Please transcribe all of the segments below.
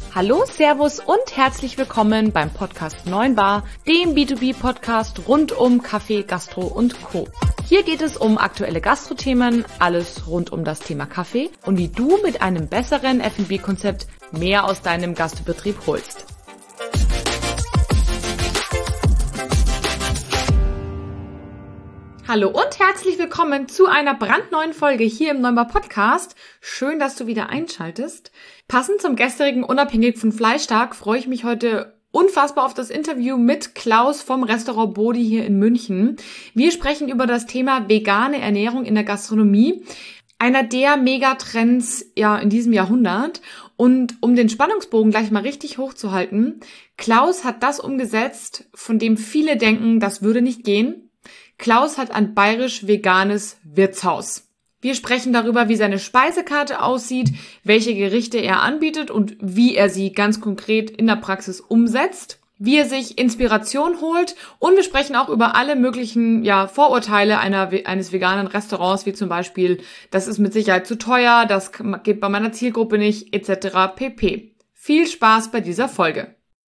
Hallo, Servus und herzlich willkommen beim Podcast 9 Bar, dem B2B-Podcast rund um Kaffee, Gastro und Co. Hier geht es um aktuelle Gastrothemen, alles rund um das Thema Kaffee und wie du mit einem besseren F&B-Konzept mehr aus deinem Gastbetrieb holst. Hallo und herzlich willkommen zu einer brandneuen Folge hier im 9 Bar Podcast. Schön, dass du wieder einschaltest. Passend zum gestrigen Unabhängig von Fleischtag freue ich mich heute unfassbar auf das Interview mit Klaus vom Restaurant Bodi hier in München. Wir sprechen über das Thema vegane Ernährung in der Gastronomie, einer der Megatrends in diesem Jahrhundert. Und um den Spannungsbogen gleich mal richtig hochzuhalten, Klaus hat das umgesetzt, von dem viele denken, das würde nicht gehen. Klaus hat ein bayerisch-veganes Wirtshaus. Wir sprechen darüber, wie seine Speisekarte aussieht, welche Gerichte er anbietet und wie er sie ganz konkret in der Praxis umsetzt, wie er sich Inspiration holt und wir sprechen auch über alle möglichen Vorurteile eines veganen Restaurants, wie zum Beispiel, das ist mit Sicherheit zu teuer, das geht bei meiner Zielgruppe nicht, etc. pp. Viel Spaß bei dieser Folge.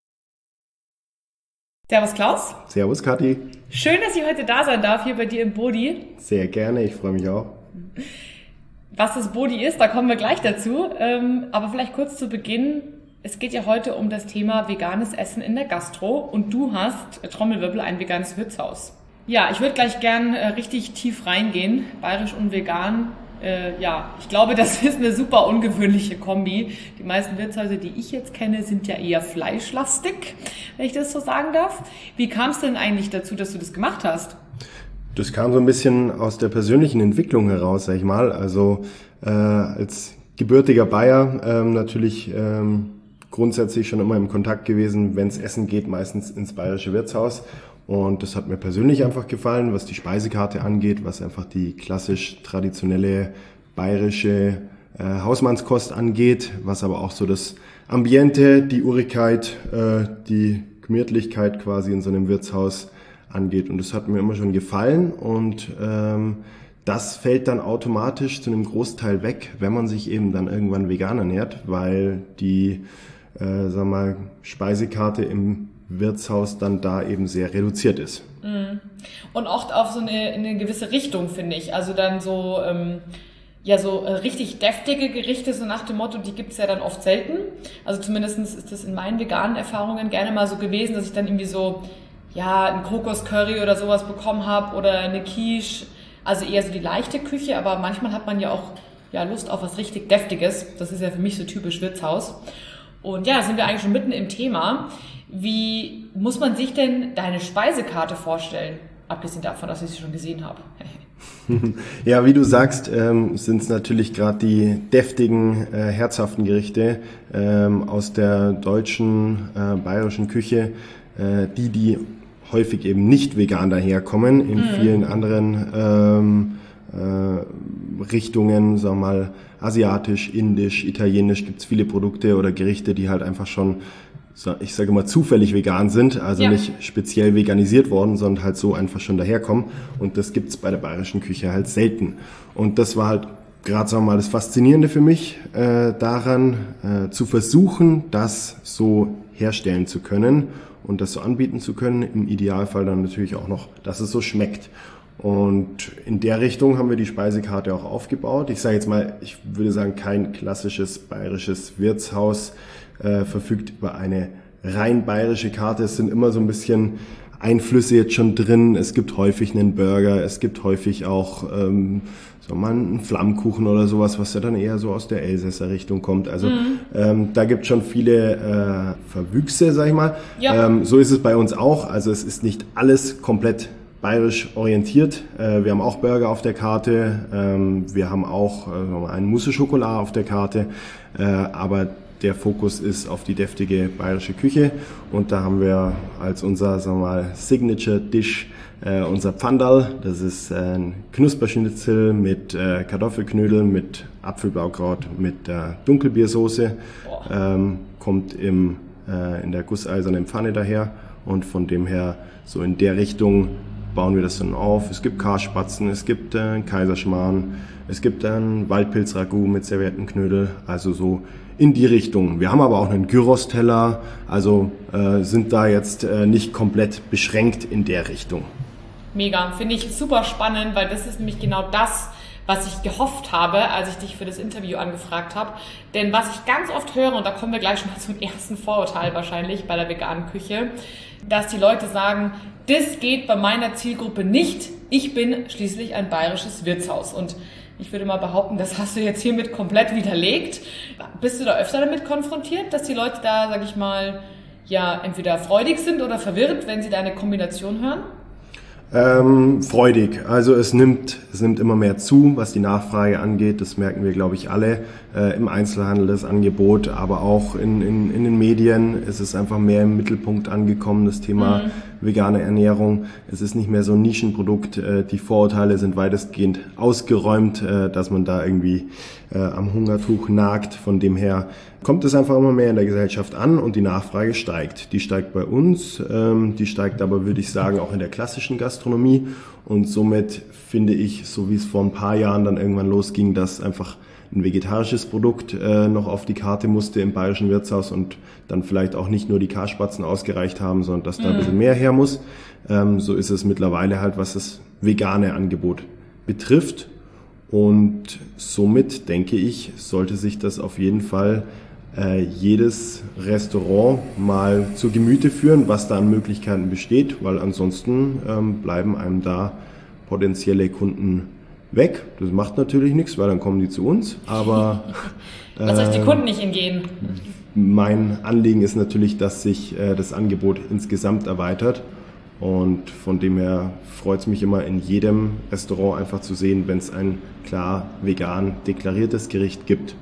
Servus Klaus. Servus Kathi. Schön, dass ich heute da sein darf, hier bei dir im Bodi. Sehr gerne, ich freue mich auch. Was das Bodi ist, da kommen wir gleich dazu. Aber vielleicht kurz zu Beginn. Es geht ja heute um das Thema veganes Essen in der Gastro und du hast, Trommelwirbel, ein veganes Wirtshaus. Ja, ich würde gleich gern richtig tief reingehen, bayerisch und vegan. Ich glaube, das ist eine super ungewöhnliche Kombi. Die meisten Wirtshäuser, die ich jetzt kenne, sind ja eher fleischlastig, wenn ich das so sagen darf. Wie kam es denn eigentlich dazu, dass du das gemacht hast? Das kam so ein bisschen aus der persönlichen Entwicklung heraus, sag ich mal. Also als gebürtiger Bayer natürlich grundsätzlich schon immer im Kontakt gewesen, wenn es essen geht, meistens ins bayerische Wirtshaus. Und das hat mir persönlich einfach gefallen, was die Speisekarte angeht, was einfach die klassisch traditionelle bayerische Hausmannskost angeht, was aber auch so das Ambiente, die Urigkeit, die Gemütlichkeit quasi in so einem Wirtshaus angeht. Und das hat mir immer schon gefallen und das fällt dann automatisch zu einem Großteil weg, wenn man sich eben dann irgendwann vegan ernährt, weil die Speisekarte im Wirtshaus dann da eben sehr reduziert ist. Und oft auf so eine gewisse Richtung, finde ich. Also dann so richtig deftige Gerichte, so nach dem Motto, die gibt's ja dann oft selten. Also zumindest ist das in meinen veganen Erfahrungen gerne mal so gewesen, dass ich dann irgendwie so, ein Kokoscurry oder sowas bekommen habe oder eine Quiche. Also eher so die leichte Küche, aber manchmal hat man ja auch Lust auf was richtig Deftiges. Das ist ja für mich so typisch Wirtshaus. Und da sind wir eigentlich schon mitten im Thema. Wie muss man sich denn deine Speisekarte vorstellen? Abgesehen davon, dass ich sie schon gesehen habe. Ja, wie du sagst, sind es natürlich gerade die deftigen, herzhaften Gerichte aus der deutschen, bayerischen Küche, die häufig eben nicht vegan daherkommen. In vielen anderen Richtungen, sagen wir mal, asiatisch, indisch, italienisch gibt's viele Produkte oder Gerichte, die halt einfach schon, ich sage mal, zufällig vegan sind, also nicht speziell veganisiert worden, sondern halt so einfach schon daherkommen. Und das gibt's bei der bayerischen Küche halt selten. Und das war halt gerade, sagen wir mal, das Faszinierende für mich daran, zu versuchen, das so herstellen zu können und das so anbieten zu können. Im Idealfall dann natürlich auch noch, dass es so schmeckt. Und in der Richtung haben wir die Speisekarte auch aufgebaut. Ich sage jetzt mal, ich würde sagen, kein klassisches bayerisches Wirtshaus verfügt über eine rein bayerische Karte. Es sind immer so ein bisschen Einflüsse jetzt schon drin. Es gibt häufig einen Burger, es gibt häufig auch einen Flammkuchen oder sowas, was ja dann eher so aus der Elsässer Richtung kommt. Also da gibt es schon viele Verwüchse, sag ich mal. Ja. So ist es bei uns auch. Also es ist nicht alles komplett bayerisch orientiert. Wir haben auch Burger auf der Karte, wir haben auch einen Mousse Schokolade auf der Karte, aber der Fokus ist auf die deftige bayerische Küche und da haben wir als unser, Signature Dish unser Pfandal. Das ist ein Knusperschnitzel mit Kartoffelknödeln, mit Apfelblaukraut, mit Dunkelbiersoße, kommt in der gusseisernen Pfanne daher und von dem her so in der Richtung bauen wir das dann auf. Es gibt Karspatzen, es gibt Kaiserschmarrn, es gibt ein Waldpilzragout mit Serviettenknödel, also so in die Richtung. Wir haben aber auch einen Gyros-Teller, also sind da jetzt nicht komplett beschränkt in der Richtung. Mega, finde ich super spannend, weil das ist nämlich genau das, was ich gehofft habe, als ich dich für das Interview angefragt habe. Denn was ich ganz oft höre, und da kommen wir gleich schon mal zum ersten Vorurteil wahrscheinlich bei der veganen Küche, dass die Leute sagen, das geht bei meiner Zielgruppe nicht. Ich bin schließlich ein bayerisches Wirtshaus. Und ich würde mal behaupten, das hast du jetzt hiermit komplett widerlegt. Bist du da öfter damit konfrontiert, dass die Leute da, sag ich mal, ja, entweder freudig sind oder verwirrt, wenn sie deine Kombination hören? Freudig. Also es nimmt immer mehr zu, was die Nachfrage angeht. Das merken wir, glaube ich, alle im Einzelhandel, das Angebot, aber auch in den Medien. Es ist einfach mehr im Mittelpunkt angekommen, das Thema vegane Ernährung. Es ist nicht mehr so ein Nischenprodukt. Die Vorurteile sind weitestgehend ausgeräumt, dass man da irgendwie am Hungertuch nagt. Von dem her kommt es einfach immer mehr in der Gesellschaft an und die Nachfrage steigt. Die steigt bei uns, die steigt aber, würde ich sagen, auch in der klassischen Gastronomie. Und somit finde ich, so wie es vor ein paar Jahren dann irgendwann losging, dass einfach ein vegetarisches Produkt noch auf die Karte musste im bayerischen Wirtshaus und dann vielleicht auch nicht nur die Karspatzen ausgereicht haben, sondern dass da ein bisschen mehr her muss. So ist es mittlerweile halt, was das vegane Angebot betrifft. Und somit, denke ich, sollte sich das auf jeden Fall jedes Restaurant mal zu Gemüte führen, was da an Möglichkeiten besteht, weil ansonsten bleiben einem da potenzielle Kunden weg. Das macht natürlich nichts, weil dann kommen die zu uns, aber lass euch die Kunden nicht entgehen. Mein Anliegen ist natürlich, dass sich das Angebot insgesamt erweitert und von dem her freut es mich immer in jedem Restaurant einfach zu sehen, wenn es ein klar vegan deklariertes Gericht gibt.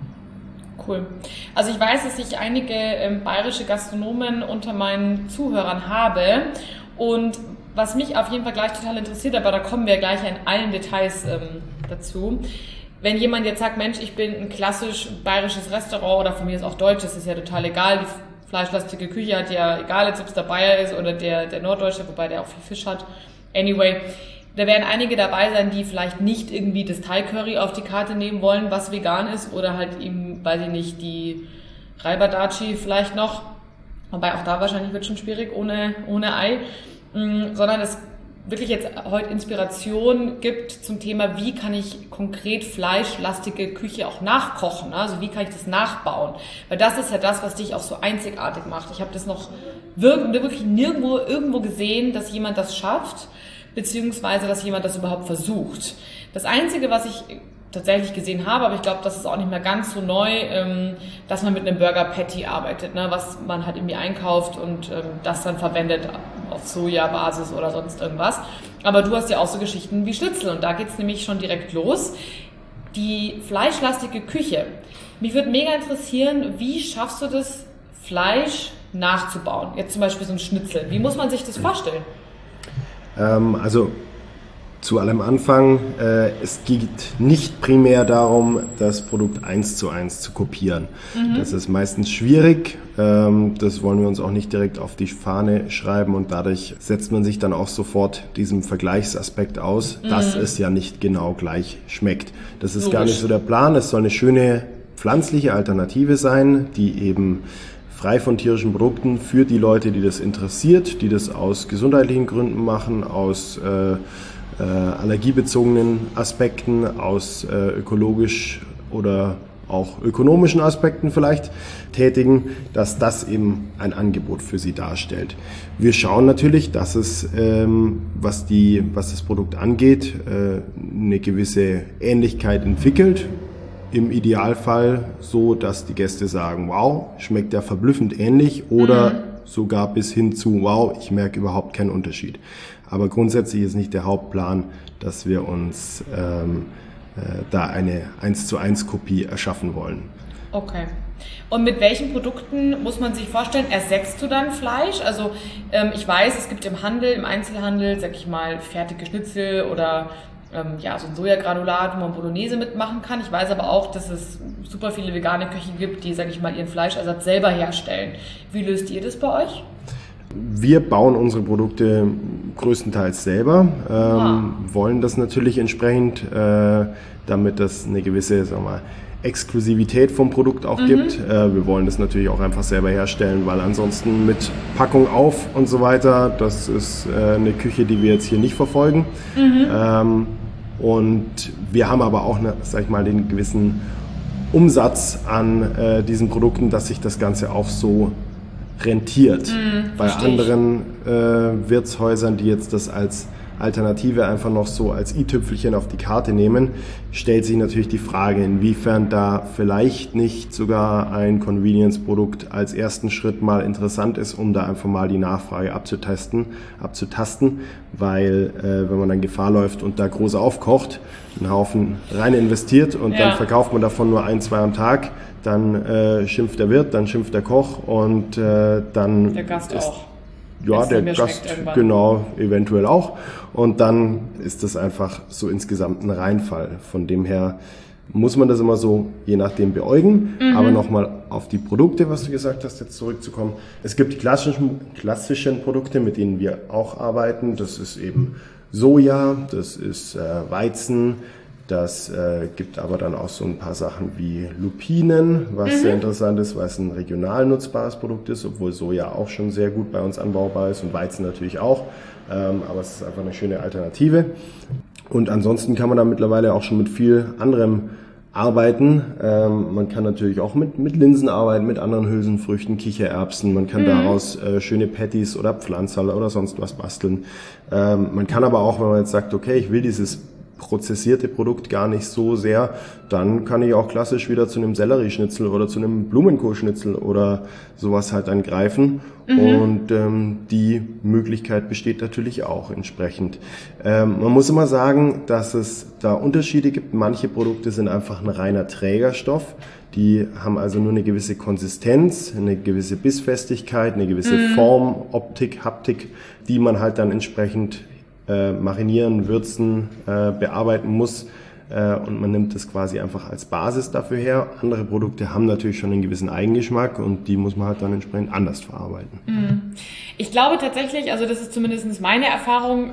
Cool. Also ich weiß, dass ich einige bayerische Gastronomen unter meinen Zuhörern habe und was mich auf jeden Fall gleich total interessiert, aber da kommen wir gleich in allen Details dazu. Wenn jemand jetzt sagt, Mensch, ich bin ein klassisch bayerisches Restaurant oder von mir ist auch deutsches, ist ja total egal, die fleischlastige Küche hat ja, egal jetzt ob es der Bayer ist oder der Norddeutsche, wobei der auch viel Fisch hat. Anyway, da werden einige dabei sein, die vielleicht nicht irgendwie das Thai-Curry auf die Karte nehmen wollen, was vegan ist, oder halt eben, weiß ich nicht, die Reibadachi vielleicht noch, wobei auch da wahrscheinlich wird schon schwierig ohne Ei, sondern es wirklich jetzt heute Inspiration gibt zum Thema, wie kann ich konkret fleischlastige Küche auch nachkochen, also wie kann ich das nachbauen, weil das ist ja das, was dich auch so einzigartig macht. Ich habe das noch wirklich nirgendwo irgendwo gesehen, dass jemand das schafft, beziehungsweise dass jemand das überhaupt versucht. Das Einzige, was ich tatsächlich gesehen habe, aber ich glaube, das ist auch nicht mehr ganz so neu, dass man mit einem Burger Patty arbeitet, ne, was man halt irgendwie einkauft und das dann verwendet auf Sojabasis oder sonst irgendwas. Aber du hast ja auch so Geschichten wie Schnitzel und da geht's nämlich schon direkt los. Die fleischlastige Küche. Mich würde mega interessieren, wie schaffst du das, Fleisch nachzubauen? Jetzt zum Beispiel so ein Schnitzel. Wie muss man sich das vorstellen? Also zu allem Anfang, es geht nicht primär darum, das Produkt 1:1 zu kopieren. Das ist meistens schwierig, das wollen wir uns auch nicht direkt auf die Fahne schreiben und dadurch setzt man sich dann auch sofort diesem Vergleichsaspekt aus, dass es ja nicht genau gleich schmeckt. Das ist gar nicht so der Plan, es soll eine schöne pflanzliche Alternative sein, die eben frei von tierischen Produkten für die Leute, die das interessiert, die das aus gesundheitlichen Gründen machen, aus allergiebezogenen Aspekten, aus ökologisch oder auch ökonomischen Aspekten vielleicht tätigen, dass das eben ein Angebot für sie darstellt. Wir schauen natürlich, dass es, was das Produkt angeht, eine gewisse Ähnlichkeit entwickelt. Im Idealfall so, dass die Gäste sagen, wow, schmeckt ja verblüffend ähnlich oder sogar bis hin zu, wow, ich merke überhaupt keinen Unterschied. Aber grundsätzlich ist nicht der Hauptplan, dass wir uns da eine 1:1 Kopie erschaffen wollen. Okay. Und mit welchen Produkten muss man sich vorstellen, ersetzt du dann Fleisch? Also ich weiß, es gibt im Handel, im Einzelhandel, sag ich mal, fertige Schnitzel oder so ein Sojagranulat, wo man Bolognese mitmachen kann. Ich weiß aber auch, dass es super viele vegane Köche gibt, die, sag ich mal, ihren Fleischersatz selber herstellen. Wie löst ihr das bei euch? Wir bauen unsere Produkte größtenteils selber, wollen das natürlich entsprechend, damit das eine gewisse, sagen wir mal, Exklusivität vom Produkt auch gibt. Wir wollen das natürlich auch einfach selber herstellen, weil ansonsten mit Packung auf und so weiter, das ist eine Küche, die wir jetzt hier nicht verfolgen. Und wir haben aber auch, sag ich mal, den gewissen Umsatz an diesen Produkten, dass sich das Ganze auch so rentiert. Bei anderen Wirtshäusern, die jetzt das als Alternative einfach noch so als i-Tüpfelchen auf die Karte nehmen, stellt sich natürlich die Frage, inwiefern da vielleicht nicht sogar ein Convenience-Produkt als ersten Schritt mal interessant ist, um da einfach mal die Nachfrage abzutasten, weil wenn man dann Gefahr läuft und da groß aufkocht, einen Haufen rein investiert und dann verkauft man davon nur 1, 2 am Tag, dann schimpft der Wirt, dann schimpft der Koch und dann der Gast auch. Ja, der Gast, genau, eventuell auch. Und dann ist das einfach so insgesamt ein Reinfall. Von dem her muss man das immer so je nachdem beäugen. Aber nochmal auf die Produkte, was du gesagt hast, jetzt zurückzukommen. Es gibt die klassischen Produkte, mit denen wir auch arbeiten. Das ist eben Soja, das ist Weizen. Das gibt aber dann auch so ein paar Sachen wie Lupinen, was sehr interessant ist, weil es ein regional nutzbares Produkt ist, obwohl Soja auch schon sehr gut bei uns anbaubar ist und Weizen natürlich auch. Aber es ist einfach eine schöne Alternative. Und ansonsten kann man da mittlerweile auch schon mit viel anderem arbeiten. Man kann natürlich auch mit Linsen arbeiten, mit anderen Hülsenfrüchten, Kichererbsen. Man kann daraus schöne Patties oder Pflanzerl oder sonst was basteln. Man kann aber auch, wenn man jetzt sagt, okay, ich will dieses prozessierte Produkt gar nicht so sehr, dann kann ich auch klassisch wieder zu einem Sellerieschnitzel oder zu einem Blumenkohlschnitzel oder sowas halt dann greifen. Und die Möglichkeit besteht natürlich auch entsprechend. Man muss immer sagen, dass es da Unterschiede gibt. Manche Produkte sind einfach ein reiner Trägerstoff. Die haben also nur eine gewisse Konsistenz, eine gewisse Bissfestigkeit, eine gewisse Form, Optik, Haptik, die man halt dann entsprechend marinieren, würzen, bearbeiten muss und man nimmt das quasi einfach als Basis dafür her. Andere Produkte haben natürlich schon einen gewissen Eigengeschmack und die muss man halt dann entsprechend anders verarbeiten. Ich glaube tatsächlich, also das ist zumindest meine Erfahrung,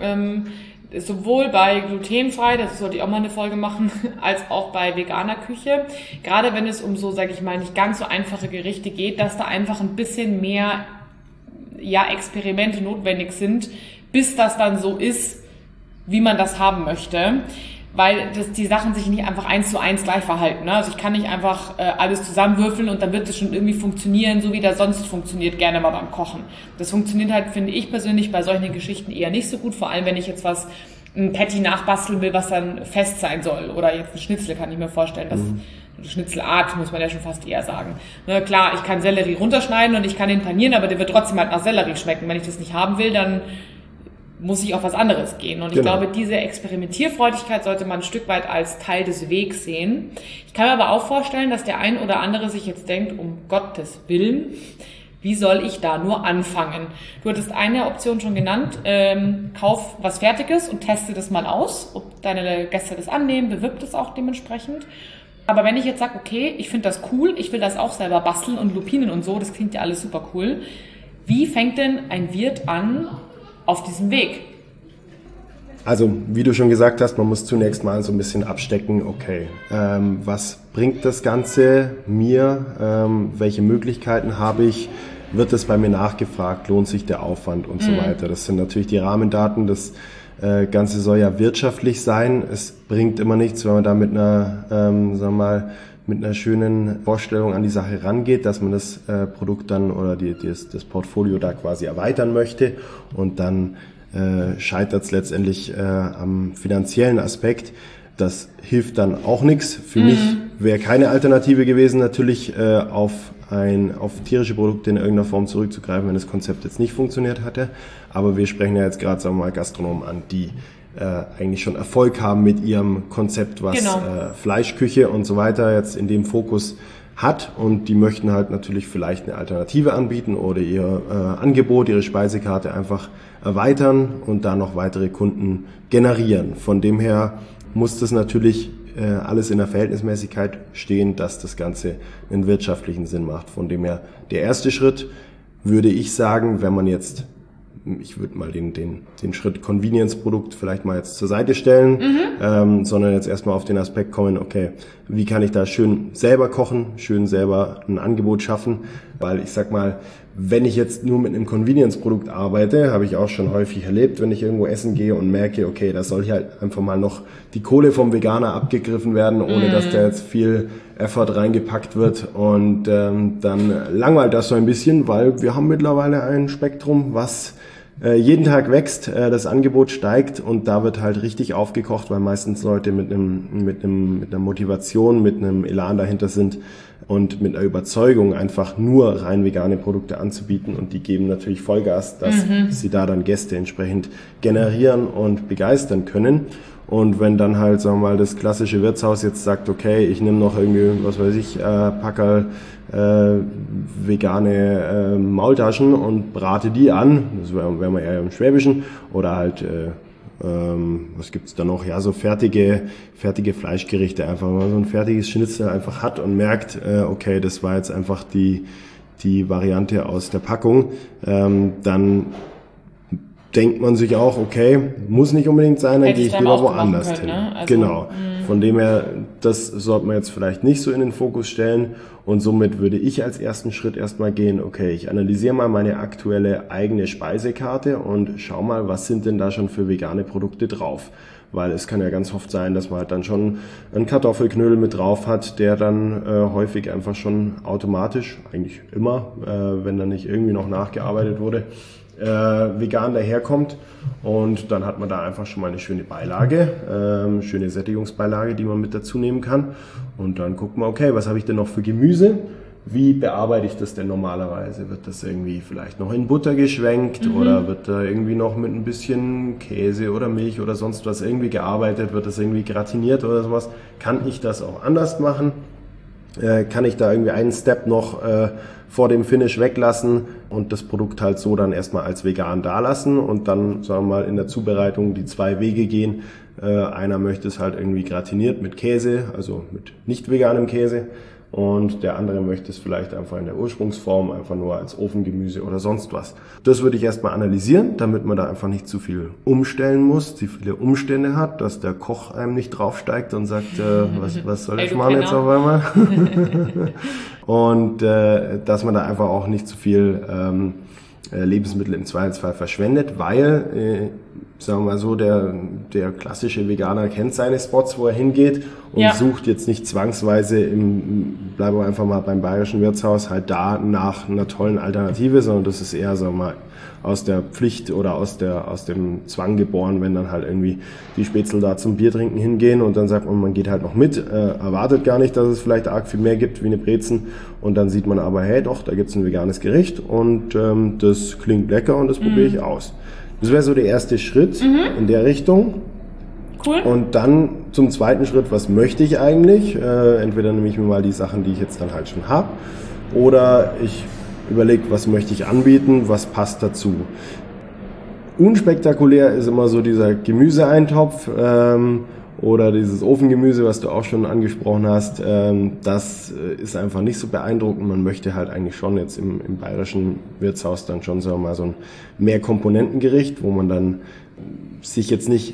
sowohl bei glutenfrei, das sollte ich auch mal eine Folge machen, als auch bei veganer Küche, gerade wenn es um so, sage ich mal, nicht ganz so einfache Gerichte geht, dass da einfach ein bisschen mehr Experimente notwendig sind, bis das dann so ist, wie man das haben möchte, weil die Sachen sich nicht einfach 1:1 gleich verhalten. Ne? Also ich kann nicht einfach alles zusammenwürfeln und dann wird es schon irgendwie funktionieren, so wie das sonst funktioniert, gerne mal beim Kochen. Das funktioniert halt, finde ich persönlich, bei solchen Geschichten eher nicht so gut, vor allem wenn ich jetzt ein Patty nachbasteln will, was dann fest sein soll, oder jetzt ein Schnitzel, kann ich mir vorstellen, dass Schnitzelart, muss man ja schon fast eher sagen. Ne, klar, ich kann Sellerie runterschneiden und ich kann den panieren, aber der wird trotzdem halt nach Sellerie schmecken. Wenn ich das nicht haben will, dann muss ich auf was anderes gehen. Und ich glaube, diese Experimentierfreudigkeit sollte man ein Stück weit als Teil des Wegs sehen. Ich kann mir aber auch vorstellen, dass der ein oder andere sich jetzt denkt, um Gottes Willen, wie soll ich da nur anfangen? Du hattest eine Option schon genannt, kauf was Fertiges und teste das mal aus, ob deine Gäste das annehmen, bewirb das auch dementsprechend. Aber wenn ich jetzt sage, okay, ich finde das cool, ich will das auch selber basteln und Lupinen und so, das klingt ja alles super cool. Wie fängt denn ein Wirt an auf diesem Weg? Also, wie du schon gesagt hast, man muss zunächst mal so ein bisschen abstecken, okay, was bringt das Ganze mir, welche Möglichkeiten habe ich, wird es bei mir nachgefragt, lohnt sich der Aufwand und so weiter. Das sind natürlich die Rahmendaten, das Ganze soll ja wirtschaftlich sein, es bringt immer nichts, wenn man da mit einer schönen Vorstellung an die Sache rangeht, dass man das Produkt dann oder das Portfolio da quasi erweitern möchte und dann scheitert es letztendlich am finanziellen Aspekt. Das hilft dann auch nichts. Für mich wäre keine Alternative gewesen, natürlich auf tierische Produkte in irgendeiner Form zurückzugreifen, wenn das Konzept jetzt nicht funktioniert hatte. Aber wir sprechen ja jetzt gerade, sagen wir mal, Gastronomen an, die eigentlich schon Erfolg haben mit ihrem Konzept, was Fleischküche und so weiter jetzt in dem Fokus hat, und die möchten halt natürlich vielleicht eine Alternative anbieten oder ihr Angebot, ihre Speisekarte einfach erweitern und da noch weitere Kunden generieren. Von dem her muss das natürlich alles in der Verhältnismäßigkeit stehen, dass das Ganze einen wirtschaftlichen Sinn macht. Von dem her der erste Schritt, würde ich sagen, wenn man jetzt ich würde mal den Schritt Convenience-Produkt vielleicht mal jetzt zur Seite stellen, sondern jetzt erstmal auf den Aspekt kommen, okay, wie kann ich da schön selber kochen, schön selber ein Angebot schaffen, weil ich sag mal, wenn ich jetzt nur mit einem Convenience-Produkt arbeite, habe ich auch schon häufig erlebt, wenn ich irgendwo essen gehe und merke, okay, da soll hier halt einfach mal noch die Kohle vom Veganer abgegriffen werden, ohne dass da jetzt viel Effort reingepackt wird und dann langweilt das so ein bisschen, weil wir haben mittlerweile ein Spektrum, was jeden Tag wächst, das Angebot steigt und da wird halt richtig aufgekocht, weil meistens Leute mit einer Motivation, mit einem Elan dahinter sind und mit einer Überzeugung einfach nur rein vegane Produkte anzubieten und die geben natürlich Vollgas, dass sie da dann Gäste entsprechend generieren und begeistern können. Und wenn dann halt, sagen wir mal, das klassische Wirtshaus jetzt sagt, okay, ich nehme noch irgendwie, was weiß ich, Packerl vegane Maultaschen und brate die an, das wären wir eher im Schwäbischen, oder halt, was gibt's da noch, ja, so fertige Fleischgerichte, einfach mal so ein fertiges Schnitzel einfach hat und merkt, okay, das war jetzt einfach die Variante aus der Packung, dann denkt man sich auch, okay, muss nicht unbedingt sein, dann gehe ich lieber woanders hin. Ne? Also, genau. Von dem her, das sollte man jetzt vielleicht nicht so in den Fokus stellen und somit würde ich als ersten Schritt erstmal gehen, okay, ich analysiere mal meine aktuelle eigene Speisekarte und schau mal, was sind denn da schon für vegane Produkte drauf. Weil es kann ja ganz oft sein, dass man halt dann schon einen Kartoffelknödel mit drauf hat, der dann häufig einfach schon automatisch, eigentlich immer, wenn da nicht irgendwie noch nachgearbeitet wurde, vegan daherkommt und dann hat man da einfach schon mal eine schöne Beilage, schöne Sättigungsbeilage, die man mit dazu nehmen kann und dann guckt man, okay, was habe ich denn noch für Gemüse, wie bearbeite ich das denn normalerweise, wird das irgendwie vielleicht noch in Butter geschwenkt oder wird da irgendwie noch mit ein bisschen Käse oder Milch oder sonst was irgendwie gearbeitet, wird das irgendwie gratiniert oder sowas, kann ich das auch anders machen? Kann ich da irgendwie einen Step noch vor dem Finish weglassen und das Produkt halt so dann erstmal als vegan dalassen und dann, sagen wir mal, in der Zubereitung die 2 Wege gehen. Einer möchte es halt irgendwie gratiniert mit Käse, also mit nicht veganem Käse und der andere möchte es vielleicht einfach in der Ursprungsform, einfach nur als Ofengemüse oder sonst was. Das würde ich erstmal analysieren, damit man da einfach nicht zu viel umstellen muss, zu viele Umstände hat, dass der Koch einem nicht draufsteigt und sagt, was soll ich machen jetzt auf einmal? Und dass man da einfach auch nicht zu viel Lebensmittel im Zweifelsfall verschwendet, weil, sagen wir mal so, der klassische Veganer kennt seine Spots, wo er hingeht und sucht jetzt nicht zwangsweise bleiben wir einfach mal beim bayerischen Wirtshaus, halt da nach einer tollen Alternative, sondern das ist eher, sagen wir mal, aus der Pflicht oder aus dem Zwang geboren, wenn dann halt irgendwie die Spätzl da zum Biertrinken hingehen und dann sagt man geht halt noch mit, erwartet gar nicht, dass es vielleicht arg viel mehr gibt wie eine Brezen und dann sieht man aber, hey doch, da gibt's ein veganes Gericht und das klingt lecker und das probiere ich aus. Das wäre so der erste Schritt in der Richtung. Cool. Und dann zum zweiten Schritt, was möchte ich eigentlich? Entweder nehme ich mir mal die Sachen, die ich jetzt dann halt schon habe, oder ich überlege, was möchte ich anbieten, was passt dazu. Unspektakulär ist immer so dieser Gemüseeintopf oder dieses Ofengemüse, was du auch schon angesprochen hast. Das ist einfach nicht so beeindruckend. Man möchte halt eigentlich schon jetzt im bayerischen Wirtshaus dann schon, sagen wir mal, so ein Mehrkomponentengericht, wo man dann sich jetzt nicht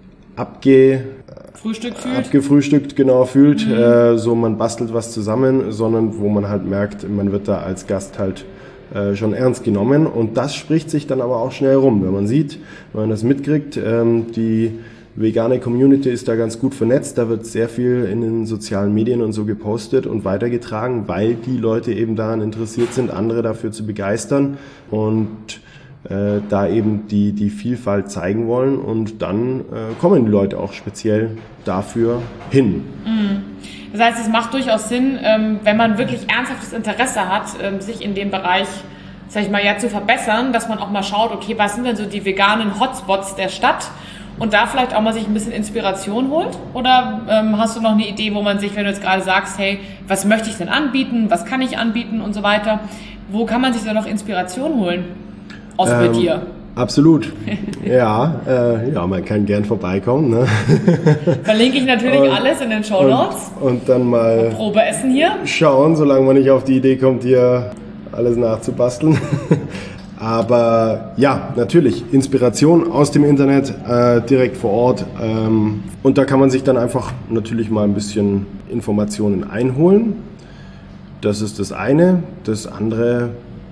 abgefrühstückt genau fühlt, so man bastelt was zusammen, sondern wo man halt merkt, man wird da als Gast halt schon ernst genommen und das spricht sich dann aber auch schnell rum, wenn man sieht, wenn man das mitkriegt, die vegane Community ist da ganz gut vernetzt, da wird sehr viel in den sozialen Medien und so gepostet und weitergetragen, weil die Leute eben daran interessiert sind, andere dafür zu begeistern und da eben die Vielfalt zeigen wollen und dann kommen die Leute auch speziell dafür hin. Das heißt, es macht durchaus Sinn, wenn man wirklich ernsthaftes Interesse hat, sich in dem Bereich, sag ich mal, zu verbessern, dass man auch mal schaut, okay, was sind denn so die veganen Hotspots der Stadt und da vielleicht auch mal sich ein bisschen Inspiration holt? Oder hast du noch eine Idee, wo man sich, wenn du jetzt gerade sagst, hey, was möchte ich denn anbieten, was kann ich anbieten und so weiter, wo kann man sich da noch Inspiration holen? Außer bei dir. Absolut. Ja, man kann gern vorbeikommen. Ne? Verlinke ich natürlich alles in den Shownotes. Und dann mal Probeessen hier. Schauen, solange man nicht auf die Idee kommt, hier alles nachzubasteln. Aber ja, natürlich, Inspiration aus dem Internet, direkt vor Ort. Und da kann man sich dann einfach natürlich mal ein bisschen Informationen einholen. Das ist das eine. Das andere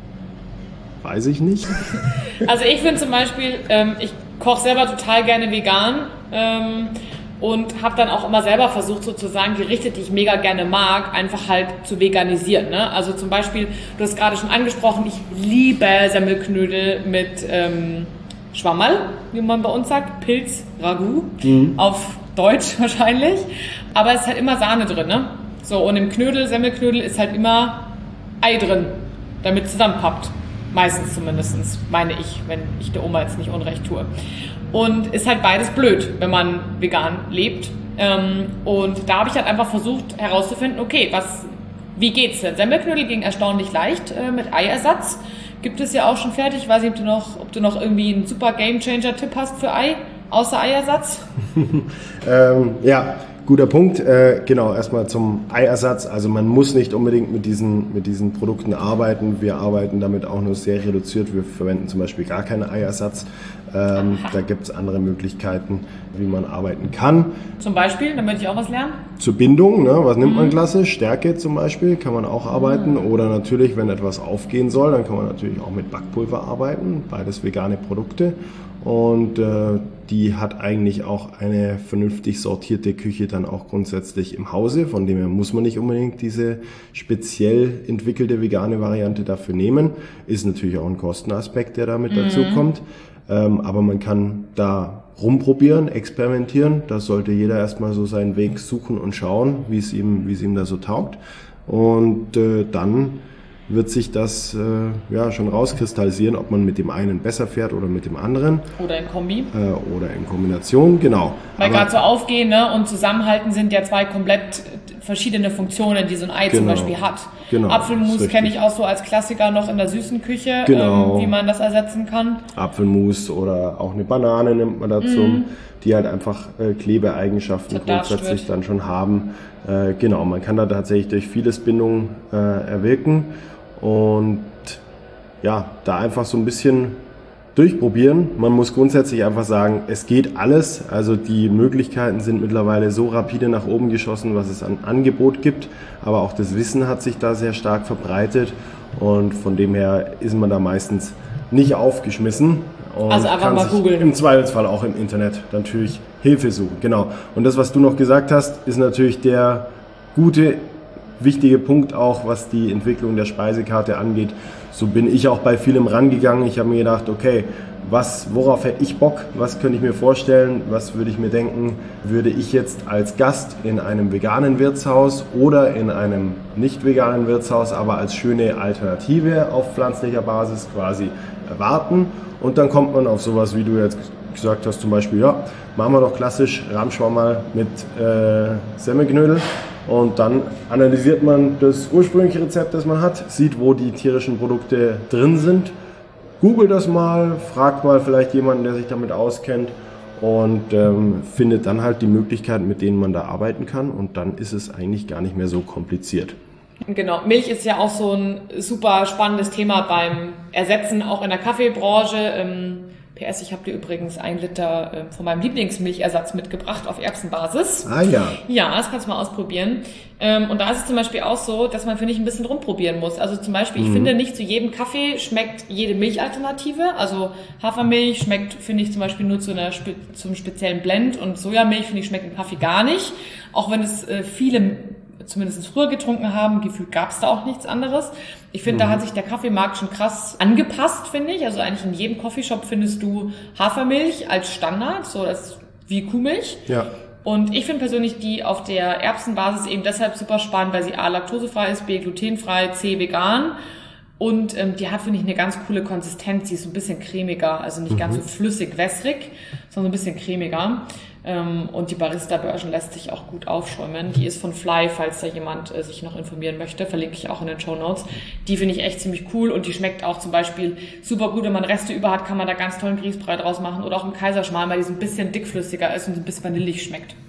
weiß ich nicht. Also ich finde zum Beispiel, ich koche selber total gerne vegan. Und habe dann auch immer selber versucht, sozusagen Gerichte, die ich mega gerne mag, einfach halt zu veganisieren. Ne? Also zum Beispiel, du hast gerade schon angesprochen, ich liebe Semmelknödel mit Schwammerl, wie man bei uns sagt, Pilz, Ragout, auf Deutsch wahrscheinlich. Aber es ist halt immer Sahne drin. Ne? So, und im Knödel, Semmelknödel ist halt immer Ei drin, damit es zusammenpappt. Meistens zumindest, meine ich, wenn ich der Oma jetzt nicht Unrecht tue. Und ist halt beides blöd, wenn man vegan lebt. Und da habe ich halt einfach versucht herauszufinden, okay, wie geht's denn? Semmelknödel ging erstaunlich leicht mit Eiersatz. Gibt es ja auch schon fertig. Ich weiß nicht, ob du noch irgendwie einen super Gamechanger-Tipp hast für Ei, außer Eiersatz? Ja, guter Punkt. Genau, erstmal zum Eiersatz. Also man muss nicht unbedingt mit diesen Produkten arbeiten. Wir arbeiten damit auch nur sehr reduziert. Wir verwenden zum Beispiel gar keinen Eiersatz. Da gibt es andere Möglichkeiten, wie man arbeiten kann. Zum Beispiel, damit ich auch was lernen? Zur Bindung, ne? Was nimmt man klassisch? Stärke zum Beispiel, kann man auch arbeiten. Oder natürlich, wenn etwas aufgehen soll, dann kann man natürlich auch mit Backpulver arbeiten. Beides vegane Produkte. Und die hat eigentlich auch eine vernünftig sortierte Küche dann auch grundsätzlich im Hause. Von dem her muss man nicht unbedingt diese speziell entwickelte vegane Variante dafür nehmen. Ist natürlich auch ein Kostenaspekt, der damit dazu kommt. Aber man kann da rumprobieren, experimentieren. Da sollte jeder erstmal so seinen Weg suchen und schauen, wie es ihm da so taugt. Und dann wird sich das schon rauskristallisieren, ob man mit dem einen besser fährt oder mit dem anderen. Oder in Kombi. Oder in Kombination, genau. Weil gerade so Aufgehen, ne, und Zusammenhalten sind ja zwei komplett verschiedene Funktionen, die so ein Ei zum Beispiel hat. Genau, Apfelmus kenne ich auch so als Klassiker noch in der süßen Küche, wie man das ersetzen kann. Apfelmus oder auch eine Banane nimmt man dazu, die halt einfach Klebeeigenschaften grundsätzlich dann schon haben. Genau, man kann da tatsächlich durch vieles Bindung erwirken. Und ja, da einfach so ein bisschen durchprobieren. Man muss grundsätzlich einfach sagen, es geht alles. Also die Möglichkeiten sind mittlerweile so rapide nach oben geschossen, was es an Angebot gibt. Aber auch das Wissen hat sich da sehr stark verbreitet. Und von dem her ist man da meistens nicht aufgeschmissen. Und also einfach mal googeln. Im Zweifelsfall auch im Internet natürlich Hilfe suchen. Genau. Und das, was du noch gesagt hast, ist natürlich der gute, wichtige Punkt auch, was die Entwicklung der Speisekarte angeht. So bin ich auch bei vielem rangegangen. Ich habe mir gedacht, okay, worauf hätte ich Bock? Was könnte ich mir vorstellen? Was würde ich mir denken, würde ich jetzt als Gast in einem veganen Wirtshaus oder in einem nicht veganen Wirtshaus, aber als schöne Alternative auf pflanzlicher Basis quasi erwarten? Und dann kommt man auf sowas, wie du jetzt gesagt hast, zum Beispiel, ja, machen wir doch klassisch Rahmschwammerl mit Semmelknödel. Und dann analysiert man das ursprüngliche Rezept, das man hat, sieht, wo die tierischen Produkte drin sind, googelt das mal, fragt mal vielleicht jemanden, der sich damit auskennt und findet dann halt die Möglichkeiten, mit denen man da arbeiten kann. Und dann ist es eigentlich gar nicht mehr so kompliziert. Genau, Milch ist ja auch so ein super spannendes Thema beim Ersetzen, auch in der Kaffeebranche. PS, ich habe dir übrigens 1 Liter von meinem Lieblingsmilchersatz mitgebracht auf Erbsenbasis. Ah ja. Ja, das kannst du mal ausprobieren. Und da ist es zum Beispiel auch so, dass man, finde ich, ein bisschen rumprobieren muss. Also zum Beispiel, ich finde, nicht zu jedem Kaffee schmeckt jede Milchalternative. Also Hafermilch schmeckt, finde ich, zum Beispiel nur zum speziellen Blend. Und Sojamilch, finde ich, schmeckt im Kaffee gar nicht. Auch wenn es viele zumindest früher getrunken haben, gefühlt gab es da auch nichts anderes. Ich finde, da hat sich der Kaffeemarkt schon krass angepasst, finde ich. Also eigentlich in jedem Coffeeshop findest du Hafermilch als Standard, so das wie Kuhmilch. Ja. Und ich finde persönlich die auf der Erbsenbasis eben deshalb super spannend, weil sie A, laktosefrei ist, B, glutenfrei, C, vegan. Und die hat, finde ich, eine ganz coole Konsistenz. Sie ist so ein bisschen cremiger, also nicht ganz so flüssig, wässrig, sondern ein bisschen cremiger. Und die Barista-Version lässt sich auch gut aufschäumen. Die ist von Fly, falls da jemand sich noch informieren möchte, verlinke ich auch in den Shownotes. Die finde ich echt ziemlich cool und die schmeckt auch zum Beispiel super gut. Wenn man Reste über hat, kann man da ganz tollen Grießbrei draus machen oder auch im Kaiserschmarrn, weil die so ein bisschen dickflüssiger ist und so ein bisschen vanillig schmeckt.